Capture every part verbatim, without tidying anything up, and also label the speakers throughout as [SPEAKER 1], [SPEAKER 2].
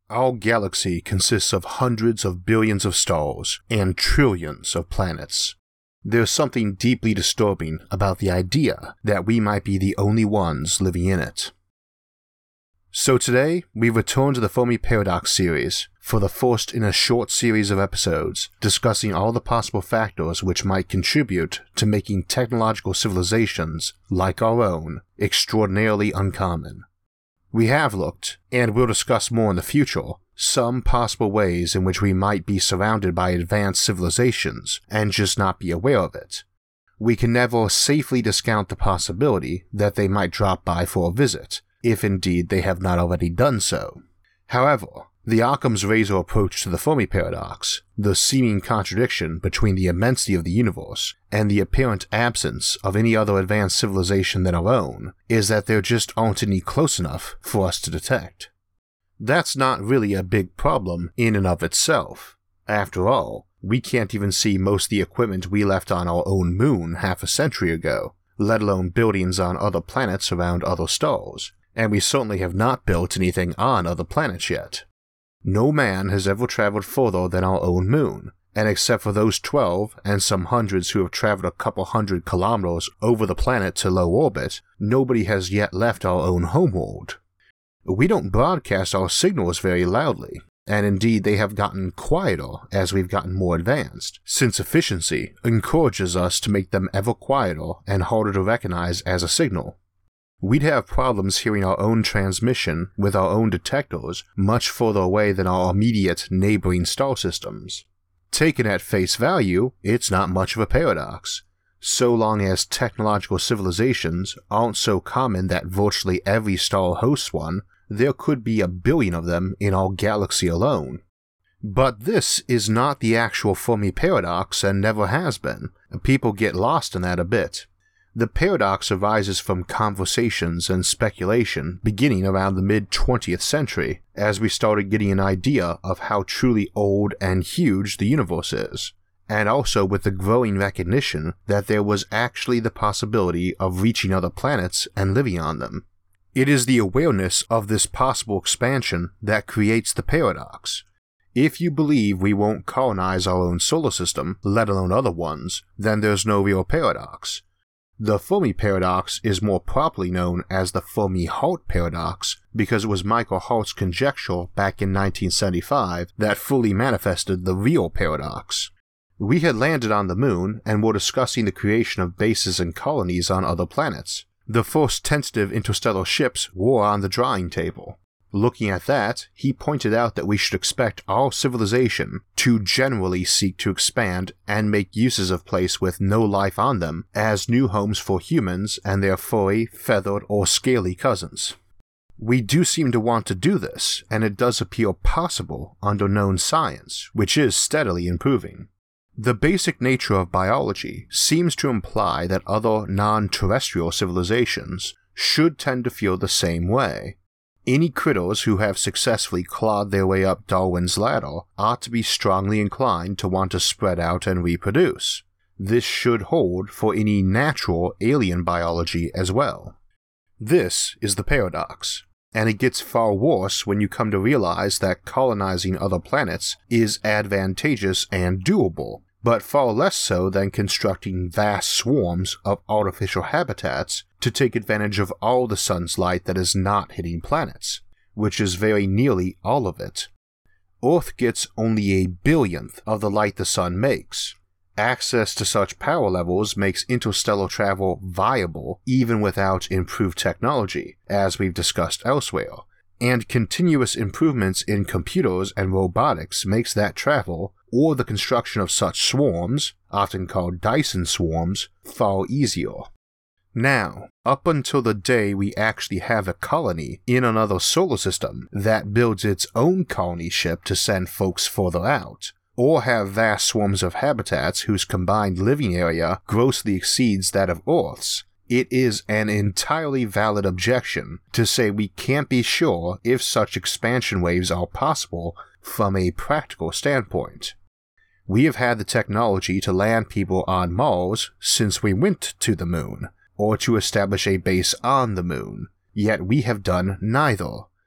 [SPEAKER 1] Our galaxy consists of hundreds of billions of stars and trillions of planets. There's something deeply disturbing about the idea that we might be the only ones living in it. So today, we return to the Fermi Paradox series for the first in a short series of episodes discussing all the possible factors which might contribute to making technological civilizations like our own extraordinarily uncommon. We have looked, and will discuss more in the future, some possible ways in which we might be surrounded by advanced civilizations and just not be aware of it. We can never safely discount the possibility that they might drop by for a visit, if indeed they have not already done so. However, the Occam's razor approach to the Fermi Paradox, the seeming contradiction between the immensity of the universe and the apparent absence of any other advanced civilization than our own, is that there just aren't any close enough for us to detect. That's not really a big problem in and of itself. After all, we can't even see most of the equipment we left on our own moon half a century ago, let alone buildings on other planets around other stars, and we certainly have not built anything on other planets yet. No man has ever traveled further than our own moon, and except for those twelve and some hundreds who have traveled a couple hundred kilometers over the planet to low orbit, nobody has yet left our own homeworld. We don't broadcast our signals very loudly, and indeed they have gotten quieter as we've gotten more advanced, since efficiency encourages us to make them ever quieter and harder to recognize as a signal. We'd have problems hearing our own transmission with our own detectors much further away than our immediate neighboring star systems. Taken at face value, it's not much of a paradox. So long as technological civilizations aren't so common that virtually every star hosts one, there could be a billion of them in our galaxy alone. But this is not the actual Fermi Paradox and never has been. People get lost in that a bit. The paradox arises from conversations and speculation beginning around the mid-twentieth century, as we started getting an idea of how truly old and huge the universe is, and also with the growing recognition that there was actually the possibility of reaching other planets and living on them. It is the awareness of this possible expansion that creates the paradox. If you believe we won't colonize our own solar system, let alone other ones, then there's no real paradox. The Fermi Paradox is more properly known as the Fermi-Hart Paradox because it was Michael Hart's conjecture back in nineteen seventy-five that fully manifested the real paradox. We had landed on the moon and were discussing the creation of bases and colonies on other planets. The first tentative interstellar ships were on the drawing table. Looking at that, he pointed out that we should expect our civilization to generally seek to expand and make uses of places with no life on them as new homes for humans and their furry, feathered, or scaly cousins. We do seem to want to do this, and it does appear possible under known science, which is steadily improving. The basic nature of biology seems to imply that other non-terrestrial civilizations should tend to feel the same way. Any critters who have successfully clawed their way up Darwin's ladder ought to be strongly inclined to want to spread out and reproduce. This should hold for any natural alien biology as well. This is the paradox, and it gets far worse when you come to realize that colonizing other planets is advantageous and doable, but far less so than constructing vast swarms of artificial habitats to take advantage of all the sun's light that is not hitting planets, which is very nearly all of it. Earth gets only a billionth of the light the sun makes. Access to such power levels makes interstellar travel viable even without improved technology, as we've discussed elsewhere, and continuous improvements in computers and robotics makes that travel, or the construction of such swarms, often called Dyson swarms, far easier. Now, up until the day we actually have a colony in another solar system that builds its own colony ship to send folks further out, or have vast swarms of habitats whose combined living area grossly exceeds that of Earth's, it is an entirely valid objection to say we can't be sure if such expansion waves are possible from a practical standpoint. We have had the technology to land people on Mars since we went to the moon, or to establish a base on the moon, yet we have done neither.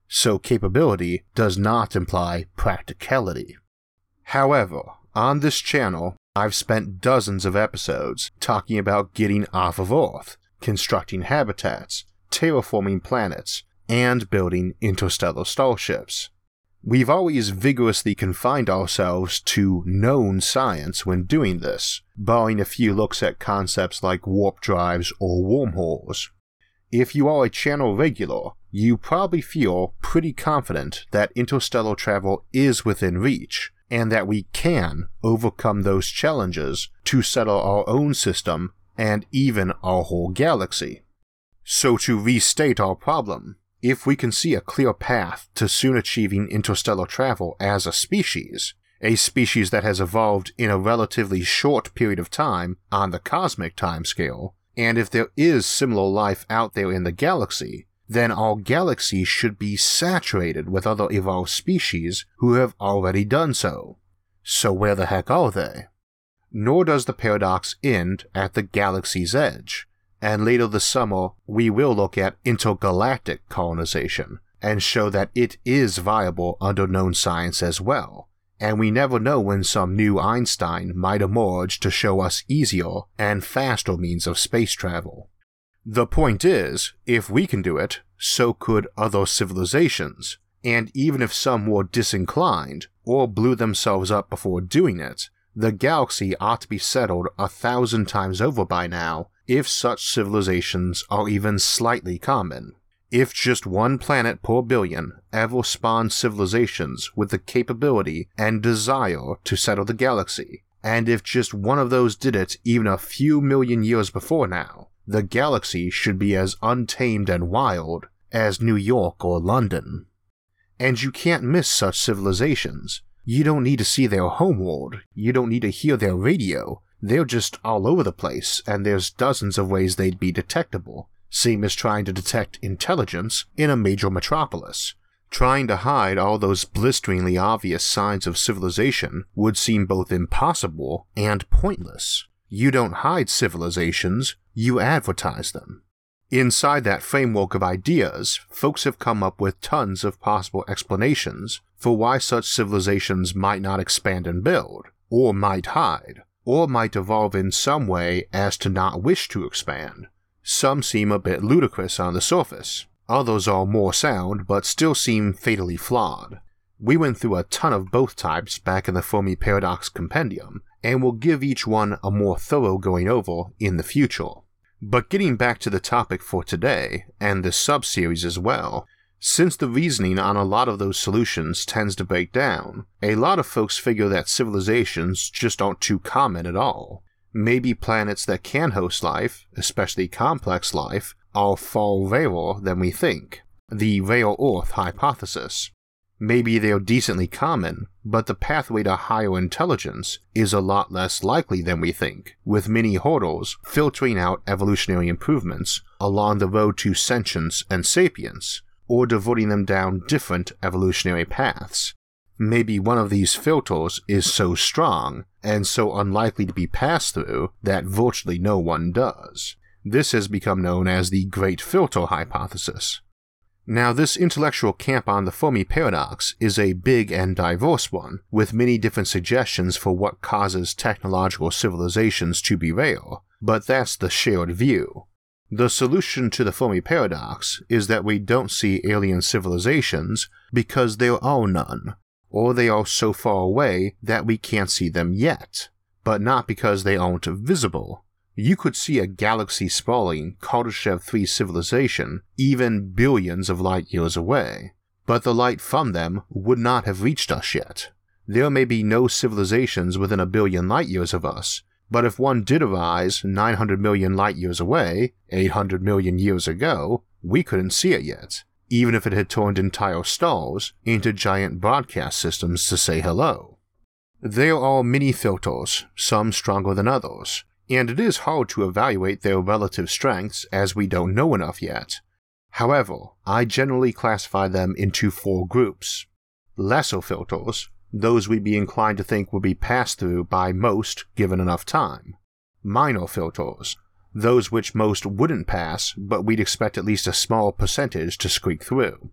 [SPEAKER 1] so capability does not imply practicality. However, on this channel, I've spent dozens of episodes talking about getting off of Earth, constructing habitats, terraforming planets, and building interstellar starships. We've always vigorously confined ourselves to known science when doing this, barring a few looks at concepts like warp drives or wormholes. If you are a channel regular, you probably feel pretty confident that interstellar travel is within reach, and that we can overcome those challenges to settle our own system and even our whole galaxy. So to restate our problem, if we can see a clear path to soon achieving interstellar travel as a species, a species that has evolved in a relatively short period of time on the cosmic timescale, and if there is similar life out there in the galaxy, then our galaxy should be saturated with other evolved species who have already done so. So where the heck are they? Nor does the paradox end at the galaxy's edge, and later this summer we will look at intergalactic colonization and show that it is viable under known science as well, and we never know when some new Einstein might emerge to show us easier and faster means of space travel. The point is, if we can do it, so could other civilizations, and even if some were disinclined or blew themselves up before doing it, the galaxy ought to be settled a thousand times over by now if such civilizations are even slightly common. If just one planet per billion ever spawned civilizations with the capability and desire to settle the galaxy, and if just one of those did it even a few million years before now, the galaxy should be as untamed and wild as New York or London. And you can't miss such civilizations. You don't need to see their homeworld, you don't need to hear their radio, they're just all over the place, and there's dozens of ways they'd be detectable, same as trying to detect intelligence in a major metropolis. Trying to hide all those blisteringly obvious signs of civilization would seem both impossible and pointless. You don't hide civilizations, you advertise them. Inside that framework of ideas, folks have come up with tons of possible explanations for why such civilizations might not expand and build, or might hide, or might evolve in some way as to not wish to expand. Some seem a bit ludicrous on the surface, others are more sound but still seem fatally flawed. We went through a ton of both types back in the Fermi Paradox Compendium, and will give each one a more thorough going over in the future. But getting back to the topic for today, and this sub-series as well, since the reasoning on a lot of those solutions tends to break down, a lot of folks figure that civilizations just aren't too common at all. Maybe planets that can host life, especially complex life, are far rarer than we think, the rare Earth hypothesis. Maybe they're decently common, but the pathway to higher intelligence is a lot less likely than we think, with many hurdles filtering out evolutionary improvements along the road to sentience and sapience, or diverting them down different evolutionary paths. Maybe one of these filters is so strong and so unlikely to be passed through that virtually no one does. This has become known as the Great Filter Hypothesis. Now, this intellectual camp on the Fermi Paradox is a big and diverse one, with many different suggestions for what causes technological civilizations to be rare, but that's the shared view. The solution to the Fermi Paradox is that we don't see alien civilizations because there are none, or they are so far away that we can't see them yet, but not because they aren't visible. You could see a galaxy-sprawling Kardashev three civilization even billions of light years away, but the light from them would not have reached us yet. There may be no civilizations within a billion light years of us, but if one did arise nine hundred million light years away, eight hundred million years ago, we couldn't see it yet, even if it had turned entire stars into giant broadcast systems to say hello. There are many filters, some stronger than others, and it is hard to evaluate their relative strengths as we don't know enough yet. However, I generally classify them into four groups. Lesser filters, those we'd be inclined to think would be passed through by most given enough time. Minor filters, those which most wouldn't pass but we'd expect at least a small percentage to squeak through.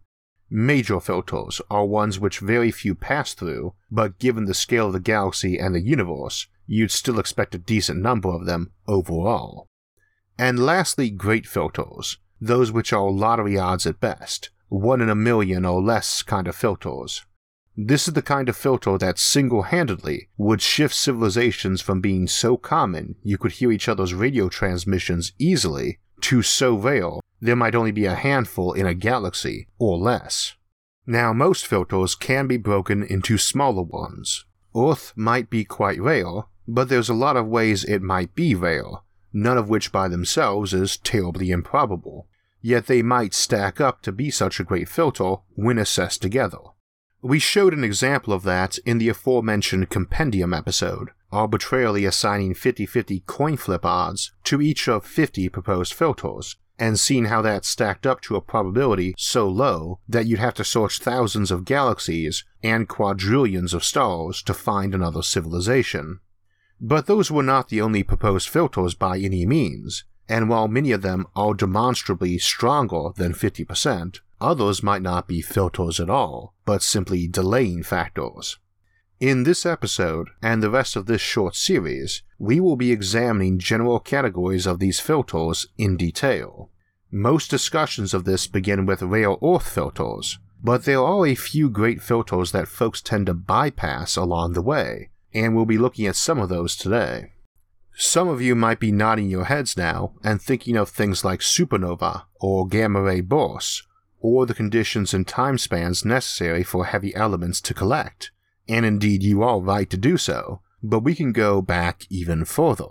[SPEAKER 1] Major filters are ones which very few pass through, but given the scale of the galaxy and the universe, you'd still expect a decent number of them overall. And lastly, great filters, those which are lottery odds at best, one in a million or less kind of filters. This is the kind of filter that single-handedly would shift civilizations from being so common you could hear each other's radio transmissions easily to so rare there might only be a handful in a galaxy or less. Now, most filters can be broken into smaller ones. Earth might be quite rare, but there's a lot of ways it might be rare, none of which by themselves is terribly improbable, yet they might stack up to be such a great filter when assessed together. We showed an example of that in the aforementioned Compendium episode, arbitrarily assigning fifty-fifty coin flip odds to each of fifty proposed filters, and seen how that stacked up to a probability so low that you'd have to search thousands of galaxies and quadrillions of stars to find another civilization. But those were not the only proposed filters by any means, and while many of them are demonstrably stronger than fifty percent, others might not be filters at all, but simply delaying factors. In this episode, and the rest of this short series, we will be examining general categories of these filters in detail. Most discussions of this begin with rare Earth filters, but there are a few great filters that folks tend to bypass along the way, and we'll be looking at some of those today. Some of you might be nodding your heads now and thinking of things like supernova or gamma-ray bursts, or the conditions and time spans necessary for heavy elements to collect. And indeed you are right to do so, but we can go back even further.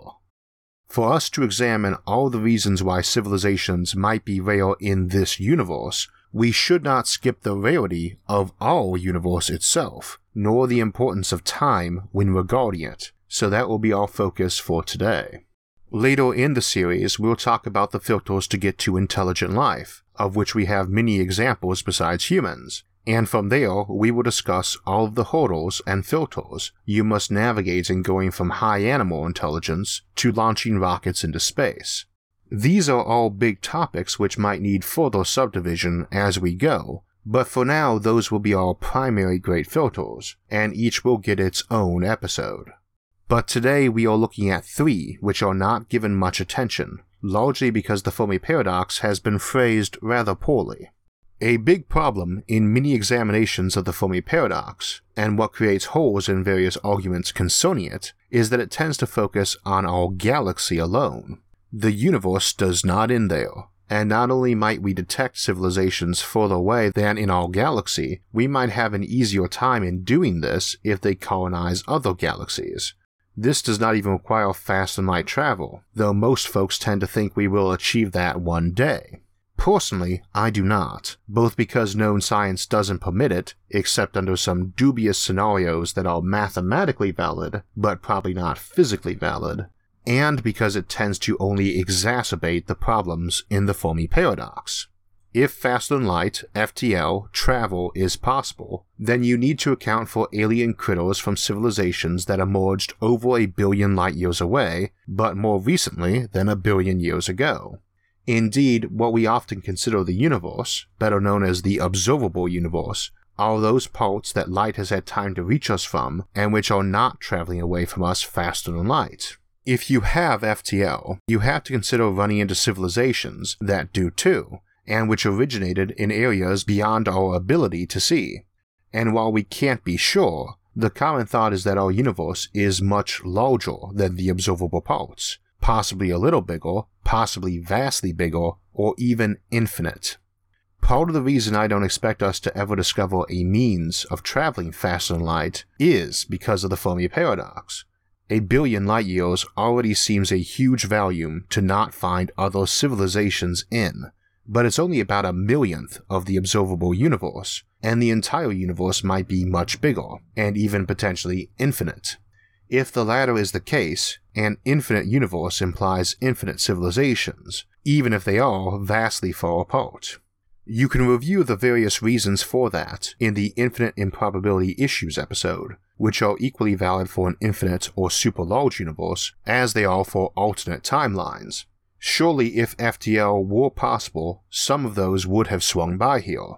[SPEAKER 1] For us to examine all the reasons why civilizations might be rare in this universe, we should not skip the rarity of our universe itself, nor the importance of time when regarding it, so that will be our focus for today. Later in the series, we'll talk about the filters to get to intelligent life, of which we have many examples besides humans, and from there we will discuss all of the hurdles and filters you must navigate in going from high animal intelligence to launching rockets into space. These are all big topics which might need further subdivision as we go, but for now those will be our primary great filters, and each will get its own episode. But today we are looking at three which are not given much attention, largely because the Fermi paradox has been phrased rather poorly. A big problem in many examinations of the Fermi paradox, and what creates holes in various arguments concerning it, is that it tends to focus on our galaxy alone. The universe does not end there, and not only might we detect civilizations further away than in our galaxy, we might have an easier time in doing this if they colonize other galaxies. This does not even require fast and light travel, though most folks tend to think we will achieve that one day. Personally, I do not, both because known science doesn't permit it, except under some dubious scenarios that are mathematically valid, but probably not physically valid, and because it tends to only exacerbate the problems in the Fermi paradox. If faster than light, F T L, travel is possible, then you need to account for alien critters from civilizations that emerged over a billion light years away, but more recently than a billion years ago. Indeed, what we often consider the universe, better known as the observable universe, are those parts that light has had time to reach us from and which are not traveling away from us faster than light. If you have F T L, you have to consider running into civilizations that do too, and which originated in areas beyond our ability to see. And while we can't be sure, the common thought is that our universe is much larger than the observable parts, possibly a little bigger, possibly vastly bigger, or even infinite. Part of the reason I don't expect us to ever discover a means of traveling faster than light is because of the Fermi paradox. A billion light years already seems a huge volume to not find other civilizations in, but it's only about a millionth of the observable universe, and the entire universe might be much bigger, and even potentially infinite. If the latter is the case, an infinite universe implies infinite civilizations, even if they are vastly far apart. You can review the various reasons for that in the Infinite Improbability Issues episode, which are equally valid for an infinite or super large universe as they are for alternate timelines. Surely if F T L were possible, some of those would have swung by here.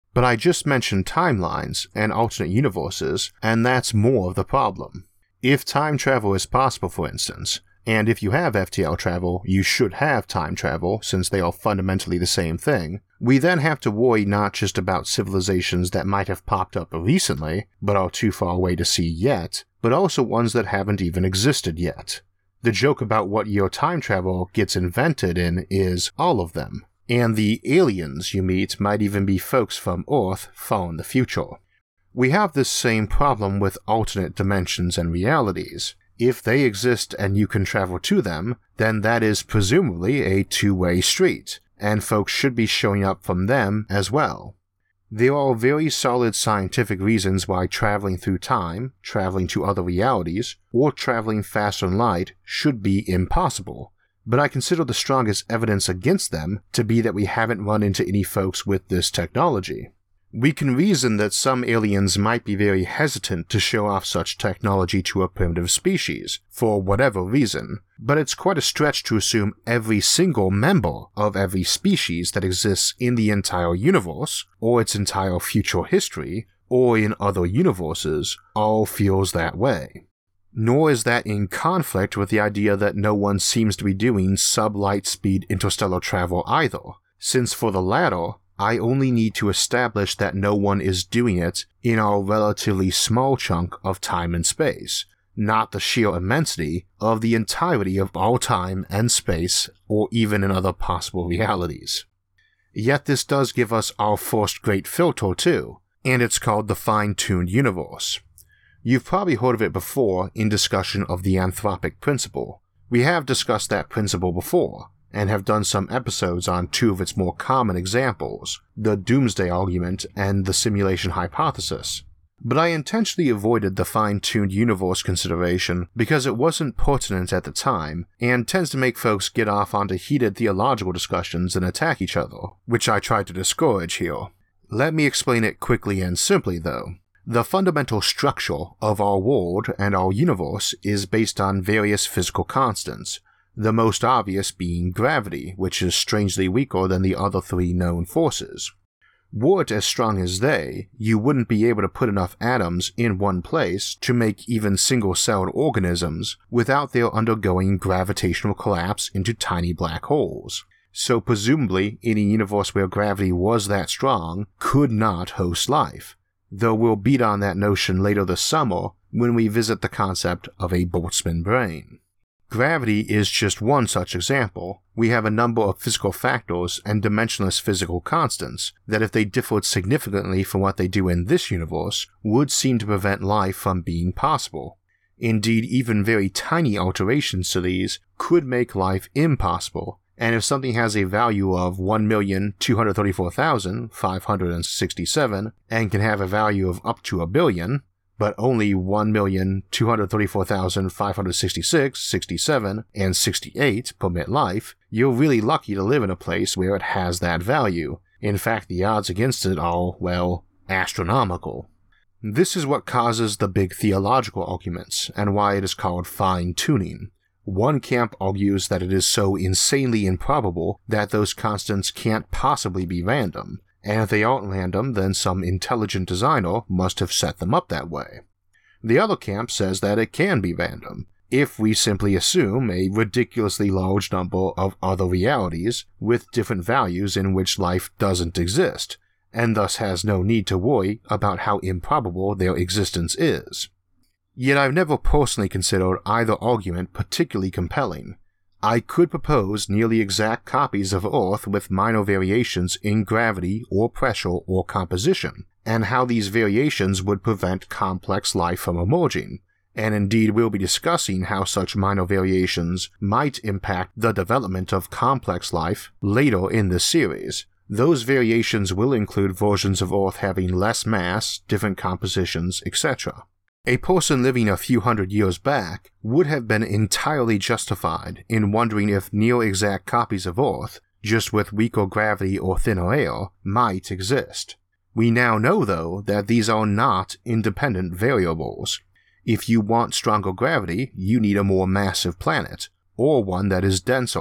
[SPEAKER 1] But I just mentioned timelines and alternate universes, and that's more of the problem. If time travel is possible, for instance, and if you have F T L travel, you should have time travel since they are fundamentally the same thing, we then have to worry not just about civilizations that might have popped up recently, but are too far away to see yet, but also ones that haven't even existed yet. The joke about what year time travel gets invented in is all of them, and the aliens you meet might even be folks from Earth far in the future. We have this same problem with alternate dimensions and realities. If they exist and you can travel to them, then that is presumably a two-way street, and folks should be showing up from them as well. There are very solid scientific reasons why traveling through time, traveling to other realities, or traveling faster than light should be impossible, but I consider the strongest evidence against them to be that we haven't run into any folks with this technology. We can reason that some aliens might be very hesitant to show off such technology to a primitive species, for whatever reason, but it's quite a stretch to assume every single member of every species that exists in the entire universe, or its entire future history, or in other universes, all feels that way. Nor is that in conflict with the idea that no one seems to be doing sub-light speed interstellar travel either, since for the latter, I only need to establish that no one is doing it in our relatively small chunk of time and space, not the sheer immensity of the entirety of all time and space, or even in other possible realities. Yet this does give us our first great filter too, and it's called the fine-tuned universe. You've probably heard of it before in discussion of the anthropic principle. We have discussed that principle before, and have done some episodes on two of its more common examples, the doomsday argument and the simulation hypothesis. But I intentionally avoided the fine-tuned universe consideration because it wasn't pertinent at the time, and tends to make folks get off onto heated theological discussions and attack each other, which I try to discourage here. Let me explain it quickly and simply though. The fundamental structure of our world and our universe is based on various physical constants, the most obvious being gravity, which is strangely weaker than the other three known forces. Were it as strong as they, you wouldn't be able to put enough atoms in one place to make even single-celled organisms without their undergoing gravitational collapse into tiny black holes. So presumably, any universe where gravity was that strong could not host life, though we'll beat on that notion later this summer when we visit the concept of a Boltzmann brain. Gravity is just one such example. We have a number of physical factors and dimensionless physical constants that, if they differed significantly from what they do in this universe, would seem to prevent life from being possible. Indeed, even very tiny alterations to these could make life impossible, and if something has a value of one million two hundred thirty-four thousand five hundred sixty-seven and can have a value of up to a billion, but only one million two hundred thirty-four thousand five hundred sixty-six, sixty-seven, and sixty-eight permit life, you're really lucky to live in a place where it has that value. In fact, the odds against it are, well, astronomical. This is what causes the big theological arguments, and why it is called fine-tuning. One camp argues that it is so insanely improbable that those constants can't possibly be random, and if they aren't random, then some intelligent designer must have set them up that way. The other camp says that it can be random, if we simply assume a ridiculously large number of other realities with different values in which life doesn't exist, and thus has no need to worry about how improbable their existence is. Yet I've never personally considered either argument particularly compelling. I could propose nearly exact copies of Earth with minor variations in gravity or pressure or composition, and how these variations would prevent complex life from emerging, and indeed we'll be discussing how such minor variations might impact the development of complex life later in this series. Those variations will include versions of Earth having less mass, different compositions, et cetera. A person living a few hundred years back would have been entirely justified in wondering if near-exact copies of Earth, just with weaker gravity or thinner air, might exist. We now know, though, that these are not independent variables. If you want stronger gravity, you need a more massive planet, or one that is denser.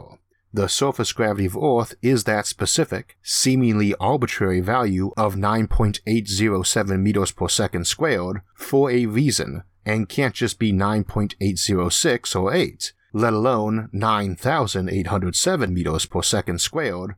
[SPEAKER 1] The surface gravity of Earth is that specific, seemingly arbitrary value of nine point eight zero seven meters per second squared for a reason, and can't just be nine point eight zero six or eight, let alone nine thousand eight hundred seven meters per second squared.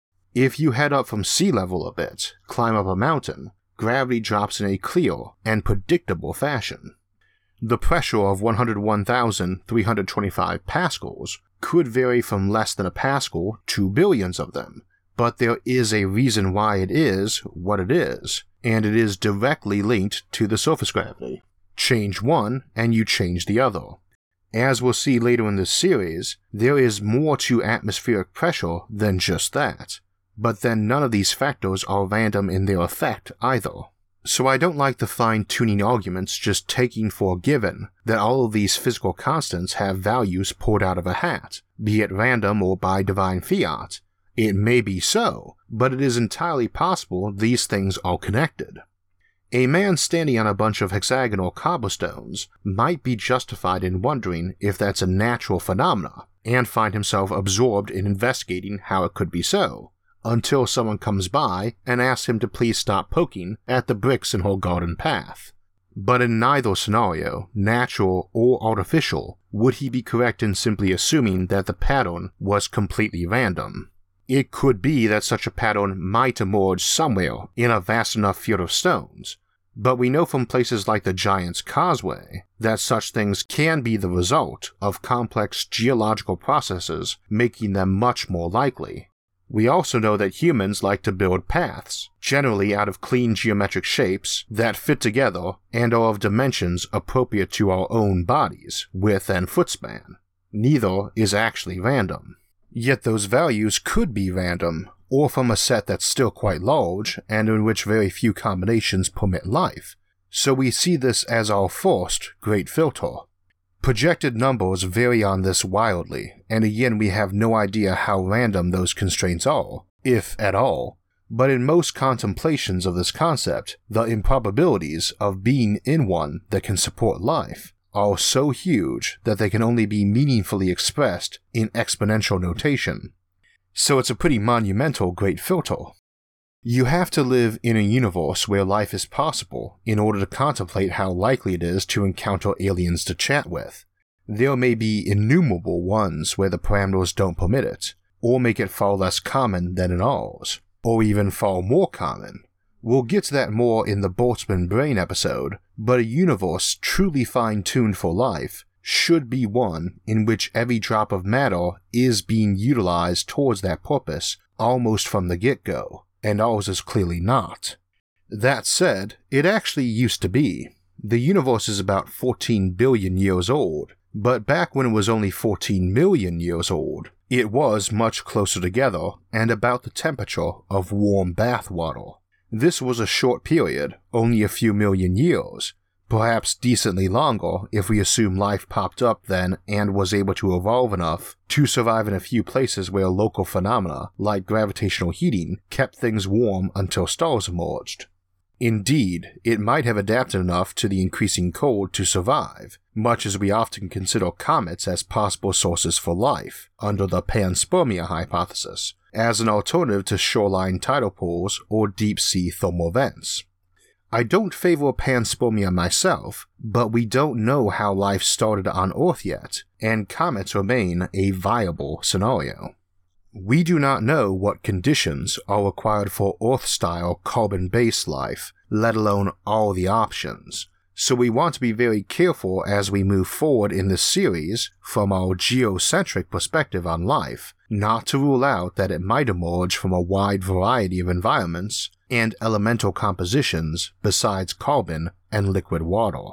[SPEAKER 1] If you head up from sea level a bit, climb up a mountain, gravity drops in a clear and predictable fashion. The pressure of one hundred one thousand three hundred twenty-five pascals could vary from less than a pascal to billions of them, but there is a reason why it is what it is, and it is directly linked to the surface gravity. Change one and you change the other. As we'll see later in this series, there is more to atmospheric pressure than just that, but then none of these factors are random in their effect either. So I don't like the fine-tuning arguments just taking for given that all of these physical constants have values pulled out of a hat, be it random or by divine fiat. It may be so, but it is entirely possible these things are connected. A man standing on a bunch of hexagonal cobblestones might be justified in wondering if that's a natural phenomena, and find himself absorbed in investigating how it could be so, until someone comes by and asks him to please stop poking at the bricks in her garden path. But in neither scenario, natural or artificial, would he be correct in simply assuming that the pattern was completely random. It could be that such a pattern might emerge somewhere in a vast enough field of stones, but we know from places like the Giant's Causeway that such things can be the result of complex geological processes, making them much more likely. We also know that humans like to build paths, generally out of clean geometric shapes that fit together and are of dimensions appropriate to our own bodies, width and footspan. Neither is actually random. Yet those values could be random, or from a set that's still quite large and in which very few combinations permit life, so we see this as our first great filter. Projected numbers vary on this wildly, and again we have no idea how random those constraints are, if at all, but in most contemplations of this concept, the improbabilities of being in one that can support life are so huge that they can only be meaningfully expressed in exponential notation. So it's a pretty monumental great filter. You have to live in a universe where life is possible in order to contemplate how likely it is to encounter aliens to chat with. There may be innumerable ones where the parameters don't permit it, or make it far less common than in ours, or even far more common. We'll get to that more in the Boltzmann Brain episode, but a universe truly fine-tuned for life should be one in which every drop of matter is being utilized towards that purpose almost from the get-go, and ours is clearly not. That said, it actually used to be. The universe is about fourteen billion years old, but back when it was only fourteen million years old, it was much closer together and about the temperature of warm bath water. This was a short period, only a few million years, perhaps decently longer if we assume life popped up then and was able to evolve enough to survive in a few places where local phenomena like gravitational heating kept things warm until stars emerged. Indeed, it might have adapted enough to the increasing cold to survive, much as we often consider comets as possible sources for life under the panspermia hypothesis, as an alternative to shoreline tidal pools or deep-sea thermal vents. I don't favor panspermia myself, but we don't know how life started on Earth yet, and comets remain a viable scenario. We do not know what conditions are required for Earth-style carbon-based life, let alone all the options, so we want to be very careful as we move forward in this series from our geocentric perspective on life, not to rule out that it might emerge from a wide variety of environments and elemental compositions besides carbon and liquid water.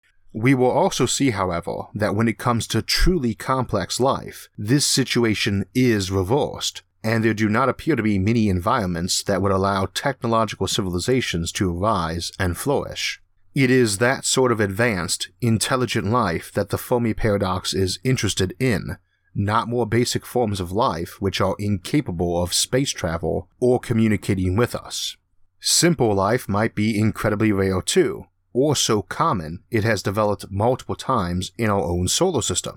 [SPEAKER 1] We will also see, however, that when it comes to truly complex life, this situation is reversed, and there do not appear to be many environments that would allow technological civilizations to arise and flourish. It is that sort of advanced, intelligent life that the Fermi paradox is interested in, not more basic forms of life which are incapable of space travel or communicating with us. Simple life might be incredibly rare too, or so common it has developed multiple times in our own solar system,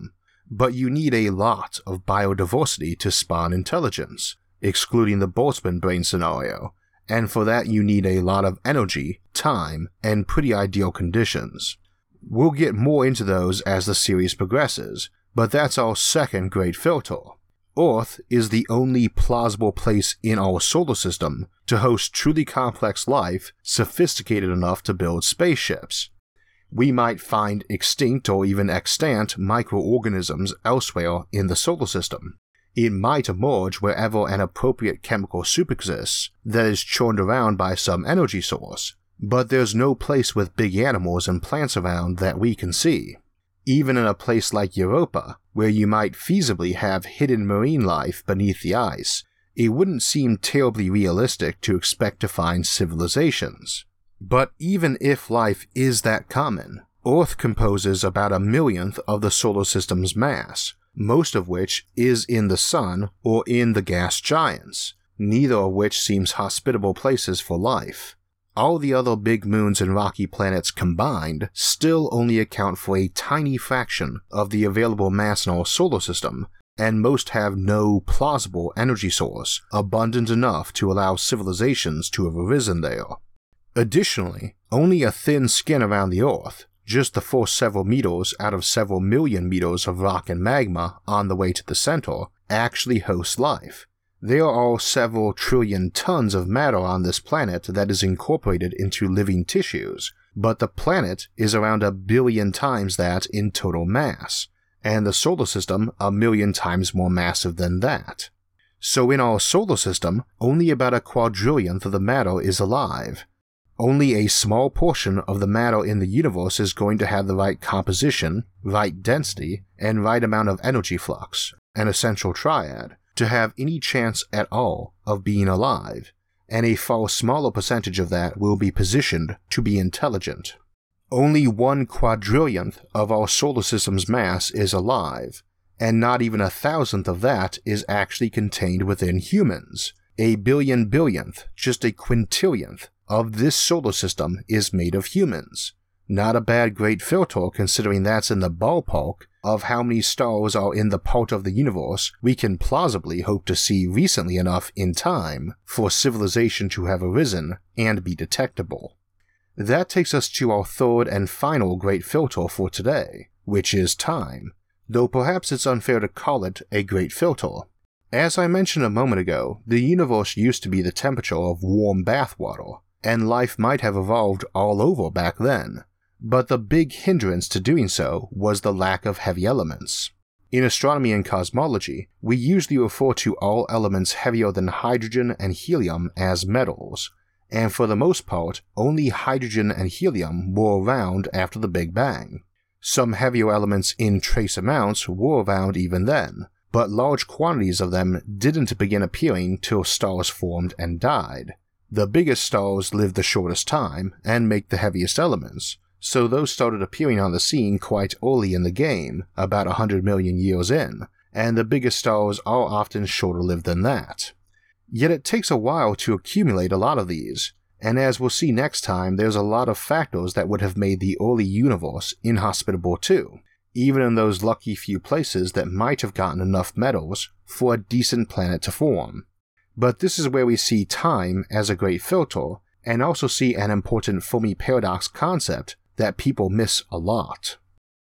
[SPEAKER 1] but you need a lot of biodiversity to spawn intelligence, excluding the Boltzmann brain scenario, and for that you need a lot of energy, time, and pretty ideal conditions. We'll get more into those as the series progresses, but that's our second great filter. Earth is the only plausible place in our solar system to host truly complex life sophisticated enough to build spaceships. We might find extinct or even extant microorganisms elsewhere in the solar system. It might emerge wherever an appropriate chemical soup exists that is churned around by some energy source, but there's no place with big animals and plants around that we can see. Even in a place like Europa, where you might feasibly have hidden marine life beneath the ice, it wouldn't seem terribly realistic to expect to find civilizations. But even if life is that common, Earth composes about a millionth of the solar system's mass, most of which is in the sun or in the gas giants, neither of which seems hospitable places for life. All the other big moons and rocky planets combined still only account for a tiny fraction of the available mass in our solar system, and most have no plausible energy source abundant enough to allow civilizations to have arisen there. Additionally, only a thin skin around the Earth, just the first several meters out of several million meters of rock and magma on the way to the center, actually hosts life. There are several trillion tons of matter on this planet that is incorporated into living tissues, but the planet is around a billion times that in total mass, and the solar system a million times more massive than that. So in our solar system, only about a quadrillionth of the matter is alive. Only a small portion of the matter in the universe is going to have the right composition, right density, and right amount of energy flux, an essential triad, to have any chance at all of being alive, and a far smaller percentage of that will be positioned to be intelligent. Only one quadrillionth of our solar system's mass is alive, and not even a thousandth of that is actually contained within humans. A billion billionth, just a quintillionth, of this solar system is made of humans. Not a bad great filter considering that's in the ballpark of how many stars are in the part of the universe we can plausibly hope to see recently enough in time for civilization to have arisen and be detectable. That takes us to our third and final great filter for today, which is time, though perhaps it's unfair to call it a great filter. As I mentioned a moment ago, the universe used to be the temperature of warm bath water, and life might have evolved all over back then. But the big hindrance to doing so was the lack of heavy elements. In astronomy and cosmology, we usually refer to all elements heavier than hydrogen and helium as metals, and for the most part, only hydrogen and helium were around after the Big Bang. Some heavier elements in trace amounts were around even then, but large quantities of them didn't begin appearing till stars formed and died. The biggest stars live the shortest time and make the heaviest elements, so those started appearing on the scene quite early in the game, about one hundred million years in, and the biggest stars are often shorter lived than that. Yet it takes a while to accumulate a lot of these, and as we'll see next time, there's a lot of factors that would have made the early universe inhospitable too, even in those lucky few places that might have gotten enough metals for a decent planet to form. But this is where we see time as a great filter, and also see an important Fermi paradox concept that people miss a lot.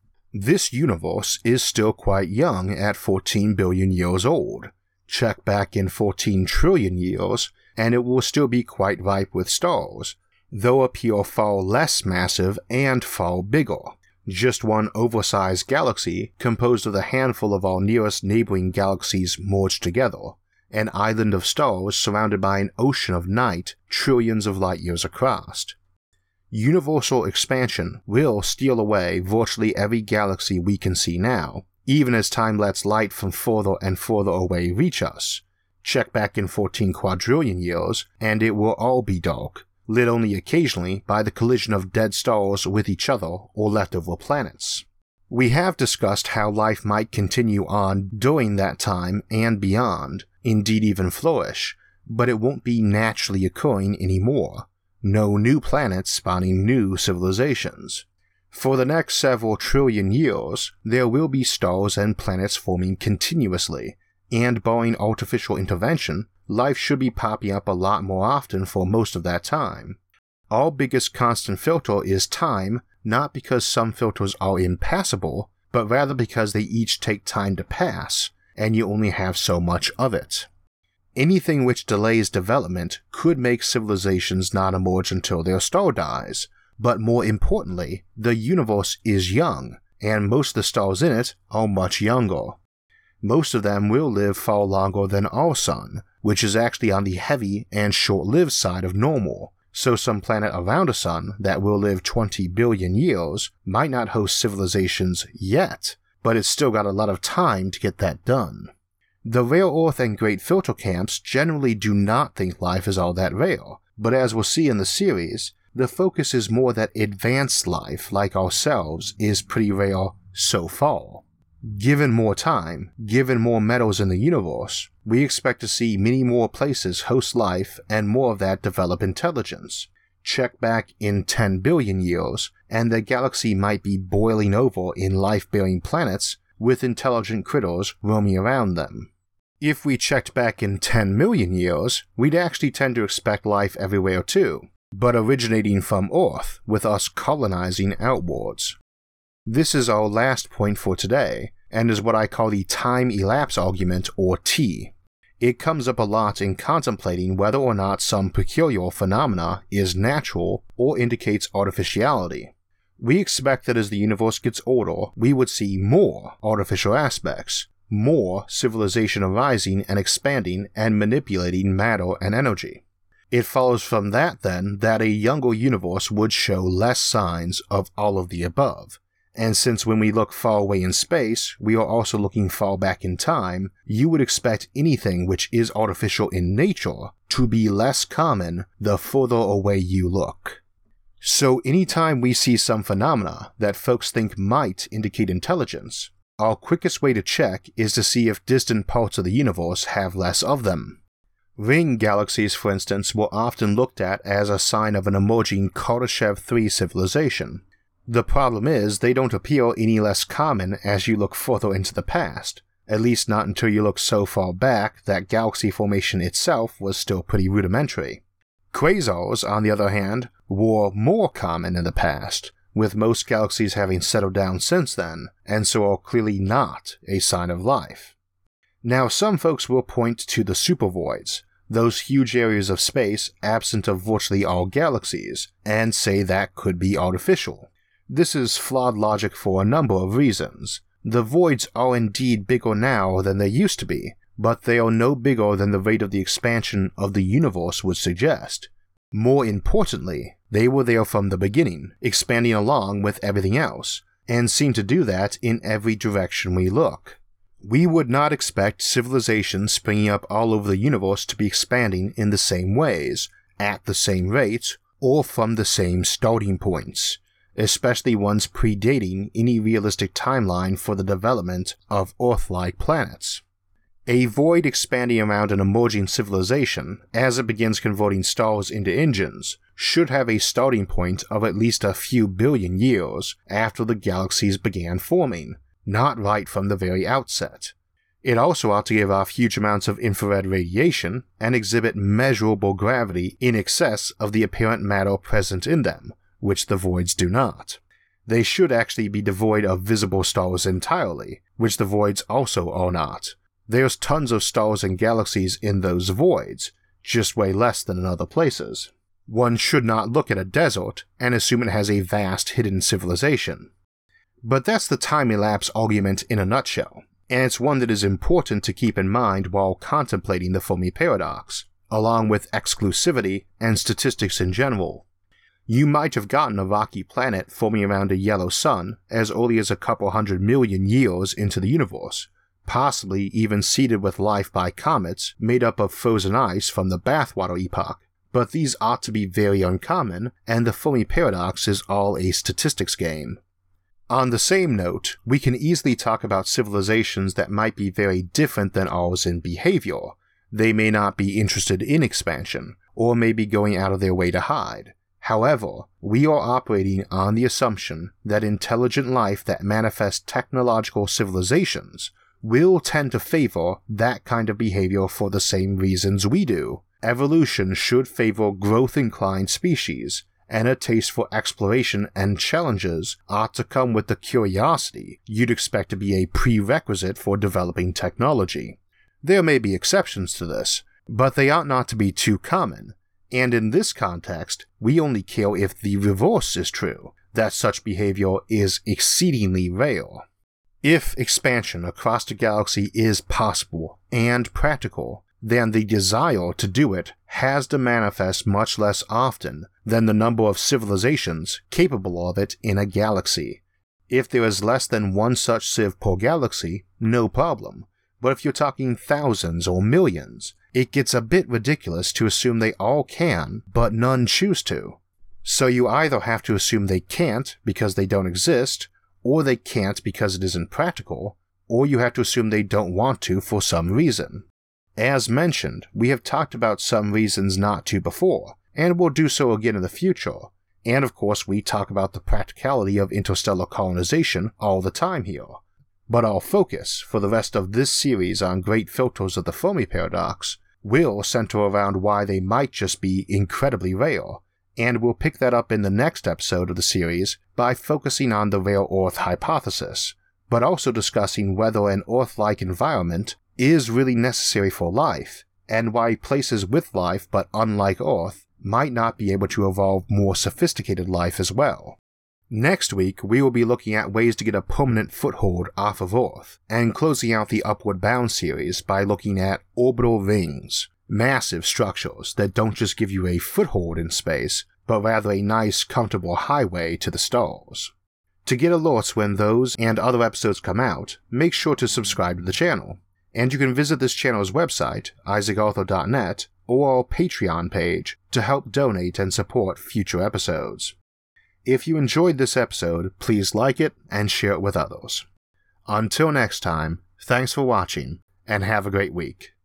[SPEAKER 1] This universe is still quite young at fourteen billion years old. Check back in fourteen trillion years, and it will still be quite ripe with stars, though appear far less massive and far bigger. Just one oversized galaxy composed of a handful of our nearest neighboring galaxies merged together, an island of stars surrounded by an ocean of night trillions of light years across. Universal expansion will steal away virtually every galaxy we can see now, even as time lets light from further and further away reach us. Check back in fourteen quadrillion years, and it will all be dark, lit only occasionally by the collision of dead stars with each other or leftover planets. We have discussed how life might continue on during that time and beyond, indeed even flourish, but it won't be naturally occurring anymore. No new planets spawning new civilizations. For the next several trillion years, there will be stars and planets forming continuously, and barring artificial intervention, life should be popping up a lot more often for most of that time. Our biggest constant filter is time, not because some filters are impassable, but rather because they each take time to pass, and you only have so much of it. Anything which delays development could make civilizations not emerge until their star dies, but more importantly, the universe is young, and most of the stars in it are much younger. Most of them will live far longer than our Sun, which is actually on the heavy and short-lived side of normal, so some planet around a sun that will live twenty billion years might not host civilizations yet, but it's still got a lot of time to get that done. The rare earth and great filter camps generally do not think life is all that rare, but as we'll see in the series, the focus is more that advanced life, like ourselves, is pretty rare so far. Given more time, given more metals in the universe, we expect to see many more places host life and more of that develop intelligence. Check back in ten billion years, and the galaxy might be boiling over in life-bearing planets with intelligent critters roaming around them. If we checked back in ten million years, we'd actually tend to expect life everywhere too, but originating from Earth, with us colonizing outwards. This is our last point for today, and is what I call the time elapse argument, or T. It comes up a lot in contemplating whether or not some peculiar phenomena is natural or indicates artificiality. We expect that as the universe gets older, we would see more artificial aspects, more civilization arising and expanding and manipulating matter and energy. It follows from that then that a younger universe would show less signs of all of the above. And since when we look far away in space, we are also looking far back in time, you would expect anything which is artificial in nature to be less common the further away you look. So anytime we see some phenomena that folks think might indicate intelligence, our quickest way to check is to see if distant parts of the universe have less of them. Ring galaxies, for instance, were often looked at as a sign of an emerging Kardashev three civilization. The problem is they don't appear any less common as you look further into the past, at least not until you look so far back that galaxy formation itself was still pretty rudimentary. Quasars, on the other hand, were more common in the past, with most galaxies having settled down since then, and so are clearly not a sign of life. Now some folks will point to the supervoids, those huge areas of space absent of virtually all galaxies, and say that could be artificial. This is flawed logic for a number of reasons. The voids are indeed bigger now than they used to be, but they are no bigger than the rate of the expansion of the universe would suggest. More importantly, they were there from the beginning, expanding along with everything else, and seem to do that in every direction we look. We would not expect civilizations springing up all over the universe to be expanding in the same ways, at the same rate, or from the same starting points, especially ones predating any realistic timeline for the development of Earth-like planets. A void expanding around an emerging civilization, as it begins converting stars into engines, should have a starting point of at least a few billion years after the galaxies began forming, not right from the very outset. It also ought to give off huge amounts of infrared radiation and exhibit measurable gravity in excess of the apparent matter present in them, which the voids do not. They should actually be devoid of visible stars entirely, which the voids also are not. There's tons of stars and galaxies in those voids, just way less than in other places. One should not look at a desert and assume it has a vast hidden civilization. But that's the time-elapse argument in a nutshell, and it's one that is important to keep in mind while contemplating the Fermi paradox, along with exclusivity and statistics in general. You might have gotten a rocky planet forming around a yellow sun as early as a couple hundred million years into the universe, possibly even seeded with life by comets made up of frozen ice from the bathwater epoch, but these ought to be very uncommon, and the Fermi paradox is all a statistics game. On the same note, we can easily talk about civilizations that might be very different than ours in behavior. They may not be interested in expansion, or may be going out of their way to hide. However, we are operating on the assumption that intelligent life that manifests technological civilizations will tend to favor that kind of behavior for the same reasons we do. Evolution should favor growth-inclined species, and a taste for exploration and challenges ought to come with the curiosity you'd expect to be a prerequisite for developing technology. There may be exceptions to this, but they ought not to be too common, and in this context, we only care if the reverse is true, that such behavior is exceedingly rare. If expansion across the galaxy is possible and practical, then the desire to do it has to manifest much less often than the number of civilizations capable of it in a galaxy. If there is less than one such civ per galaxy, no problem, but if you're talking thousands or millions, it gets a bit ridiculous to assume they all can, but none choose to. So you either have to assume they can't because they don't exist, or they can't because it isn't practical, or you have to assume they don't want to for some reason. As mentioned, we have talked about some reasons not to before, and will do so again in the future, and of course we talk about the practicality of interstellar colonization all the time here. But our focus for the rest of this series on great filters of the Fermi Paradox will center around why they might just be incredibly rare, and we'll pick that up in the next episode of the series by focusing on the rare Earth hypothesis, but also discussing whether an Earth-like environment is really necessary for life, and why places with life but unlike Earth might not be able to evolve more sophisticated life as well. Next week, we will be looking at ways to get a permanent foothold off of Earth, and closing out the Upward Bound series by looking at orbital rings, massive structures that don't just give you a foothold in space, but rather a nice, comfortable highway to the stars. To get alerts when those and other episodes come out, make sure to subscribe to the channel, and you can visit this channel's website, isaac arthur dot net, or our Patreon page to help donate and support future episodes. If you enjoyed this episode, please like it and share it with others. Until next time, thanks for watching, and have a great week.